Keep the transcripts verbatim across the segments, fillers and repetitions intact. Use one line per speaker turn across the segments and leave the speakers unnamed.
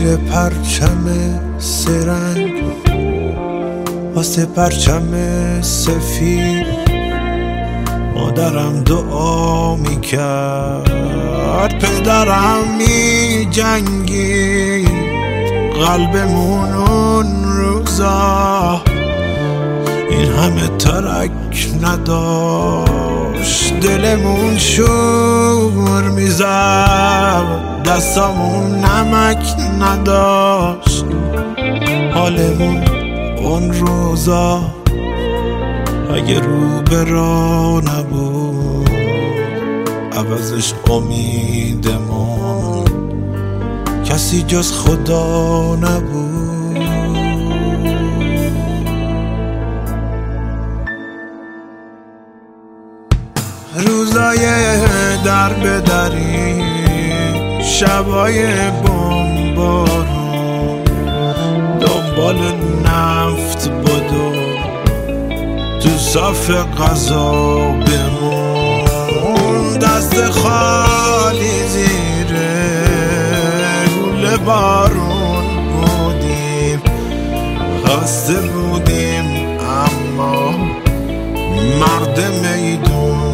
زیر پرچم سرنگ، واسه پرچم سفید مادرم دعا میکرد، پدرم می جنگی، قلبمون اون روزا این همه ترک نداشت، دلمون شور میزد، دستامون نمک نداشت، حالمون اون روزا اگه رو به راه نبود عوضش امیدمون کسی جز خدا نبود. روزای در به دری، شبای بمبارون، دنبال نفت بدو تو صف غذا بمون، دست خالی زیر گل بارون بودیم، خسته بودیم اما مرد میدون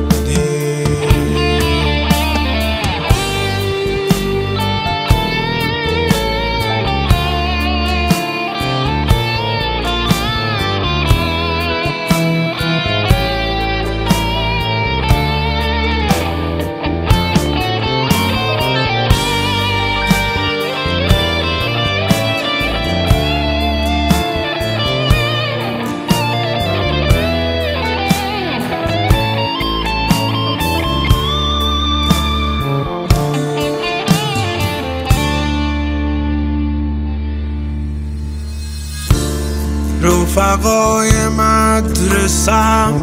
رفقای مدرسم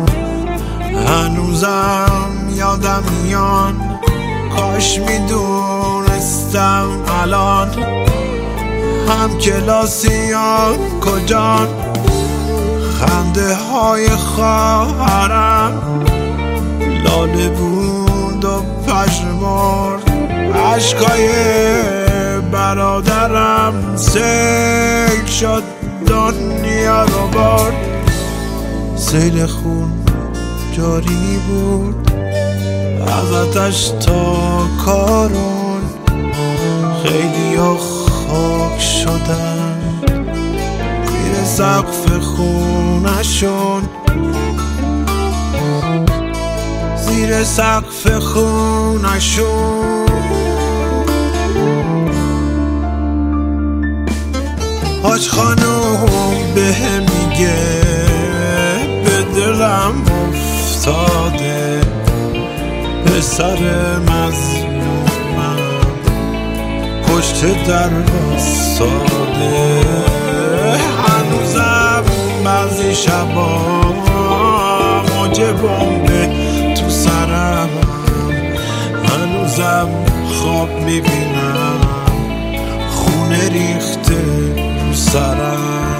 هنوزم یادم میان، کاش میدونستم الان هم کلاسیان کجان، خنده های خواهرم لاله بود و پژمرد، عشقای برادرم سیل شد دنیا رو برد، سیل خون جاری بود از آتش تا کارون، خیلی ها خاک شدن زیر سقف خونشون، زیر سقف خونشون. حاج خانوم به میگه به دلم افتاده، پسر مظلومم پشت در واساده، هنوزم بعضی شبا موج بمب تو سرم، هنوزم خواب میبینم خونه ریخته تو سرم.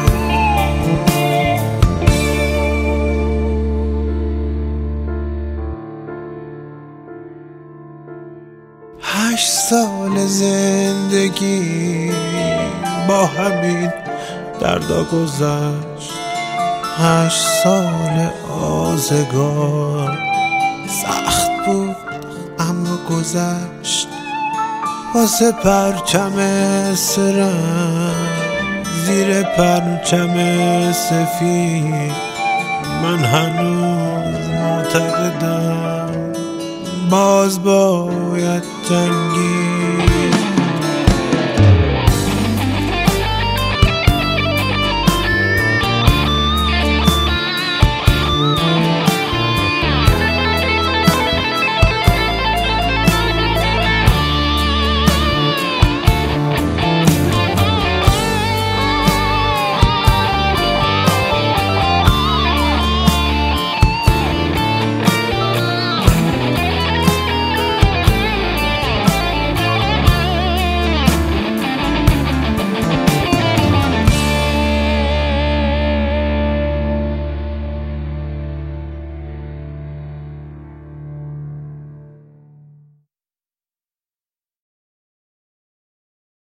هشت سال زندگی با همین دردا گذشت، هشت سال آزگار سخت بود اما گذشت، واسه پرچم سرم زیر پرچم سفید من هنوز معتقدم باز باید جنگید.